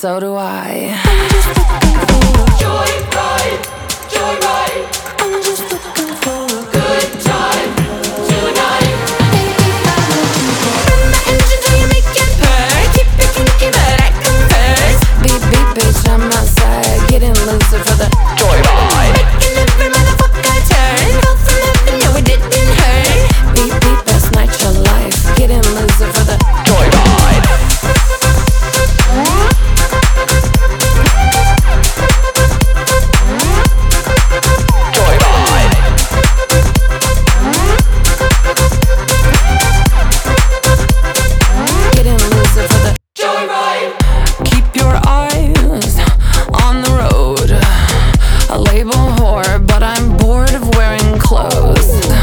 so do I. I'm just looking for a Joyride, joyride. I'm just looking for a Good time tonight. baby. I'm looking for Run my engine till you make it purr. Keep it kinky but I converse. Beep beep bitch, I'm outside, getting looser for the joyride. Making every motherfucker turn. Go from heaven, yeah we didn't hurt. Beep beep, best night your life, getting looser for the joyride. Joyride. Getting looser for the Joyride. keep your eyes on the road. A label whore, but I'm bored of wearing clothes.